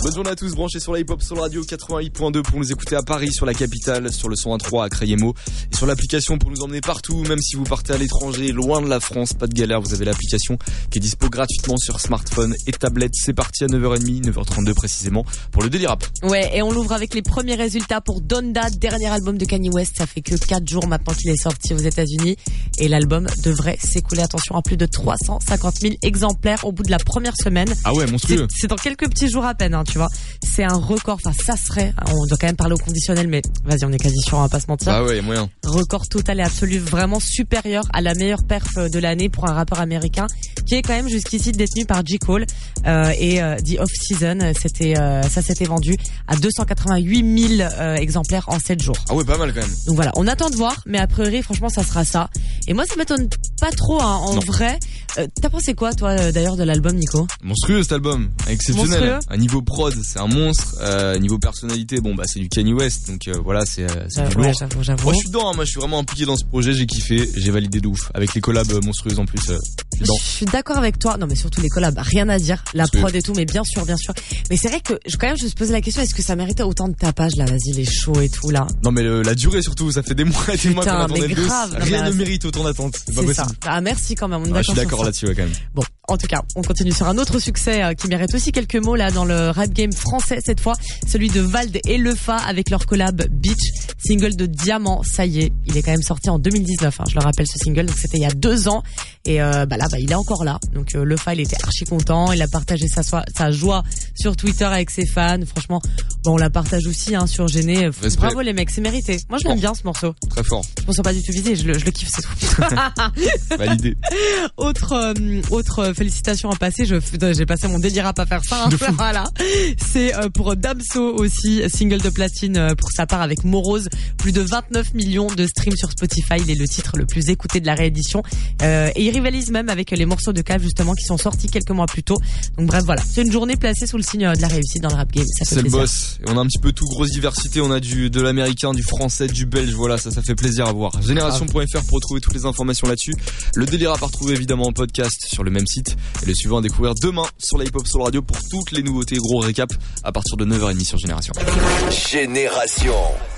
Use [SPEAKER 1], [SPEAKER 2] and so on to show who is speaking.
[SPEAKER 1] Bonne journée à tous, branchez sur la hip-hop sur Radio 88.2 pour nous écouter à Paris, sur la capitale, sur le 101.3 à Crayemo et sur l'application pour nous emmener partout, même si vous partez à l'étranger, loin de la France, pas de galère, vous avez l'application qui est dispo gratuitement sur smartphone et tablette. C'est parti à 9h30, 9h32 précisément pour le Daily Rap.
[SPEAKER 2] Ouais, et on l'ouvre avec les premiers résultats pour Donda, dernier album de Kanye West. Ça fait que 4 jours maintenant qu'il est sorti aux États-Unis et l'album devrait s'écouler, attention, à plus de 350 000 exemplaires au bout de la première semaine.
[SPEAKER 1] Ah ouais, monstrueux.
[SPEAKER 2] C'est dans quelques petits jours à peine, hein, tu vois. C'est un record, enfin ça serait, on doit quand même parler au conditionnel, mais vas-y, on est quasi sûr, on va pas se mentir.
[SPEAKER 1] Ah ouais, moyen.
[SPEAKER 2] Record total et absolu, vraiment supérieur à la meilleure perf de l'année pour un rappeur américain qui est quand même jusqu'ici détenu par J. Cole et The Off-Season. Ça s'était vendu à 288 000 exemplaires en 7 jours.
[SPEAKER 1] Ah ouais, pas mal quand même.
[SPEAKER 2] Donc voilà, on attend de voir, mais a priori, franchement, ça sera ça. Et moi, ça m'étonne pas trop, hein, en vrai. T'as pensé quoi, toi, d'ailleurs, de l'album, Nico?
[SPEAKER 1] Monstrueux cet album, exceptionnel.
[SPEAKER 2] Monstrueux.
[SPEAKER 1] À niveau prod, c'est un monstre. Niveau personnalité, bon bah c'est du Kanye West, donc voilà, c'est du lourd.
[SPEAKER 2] Ouais, j'avoue.
[SPEAKER 1] Moi je suis dedans, hein. Moi je suis vraiment impliqué dans ce projet, j'ai kiffé, j'ai validé de ouf. Avec les collabs monstrueuses en plus, je suis dedans.
[SPEAKER 2] Je suis d'accord avec toi. Non, mais surtout les collabs, rien à dire. La prod et tout, mais bien sûr. Mais c'est vrai que quand même, je me posais la question, est-ce que ça méritait autant de tapage là? Vas-y, les shows et tout là.
[SPEAKER 1] Non mais la durée surtout, ça fait des mois et des mois qu'on attendait le dos. Rien ne
[SPEAKER 2] mais
[SPEAKER 1] mérite autant d'attente. C'est pas
[SPEAKER 2] c'est
[SPEAKER 1] possible.
[SPEAKER 2] ça. Ah merci quand même.
[SPEAKER 1] Je suis d'accord là-dessus, ouais, quand même.
[SPEAKER 2] Bon, en tout cas, on continue sur un autre succès qui mérite aussi quelques mots là dans le rap game français cette fois, celui de Vald et Lefa avec leur collab Beach, single de Diamant. Ça y est, il est quand même sorti en 2019, hein, je le rappelle, ce single, donc c'était il y a 2 ans et là il est encore là. Donc Lefa, il était archi content, il a partagé sa joie sur Twitter avec ses fans. Franchement, bon, on la partage aussi hein, sur Gêné. Bravo les mecs, c'est mérité. Moi je l'aime bien ce morceau.
[SPEAKER 1] Très fort.
[SPEAKER 2] Je me sens pas du tout visé, je le kiffe, c'est tout.
[SPEAKER 1] Validé.
[SPEAKER 2] Autre félicitations à passer, j'ai passé mon délire à pas faire ça, hein. Voilà. C'est pour Damso aussi, single de platine pour sa part avec Morose, plus de 29 millions de streams sur Spotify, il est le titre le plus écouté de la réédition et il rivalise même avec les morceaux de Cave justement qui sont sortis quelques mois plus tôt. Donc bref, voilà, c'est une journée placée sous le signe de la réussite dans le rap game, ça fait
[SPEAKER 1] plaisir. C'est le boss, et on a un petit peu tout, grosse diversité, on a de l'américain, du français, du belge, voilà, ça fait plaisir à voir. Génération.fr pour retrouver toutes les informations là-dessus. Le délire à retrouver évidemment en podcast sur le même site et le suivant à découvrir demain sur la hip-hop sur radio pour toutes les nouveautés, gros récap à partir de 9h30 sur Génération.
[SPEAKER 3] Génération.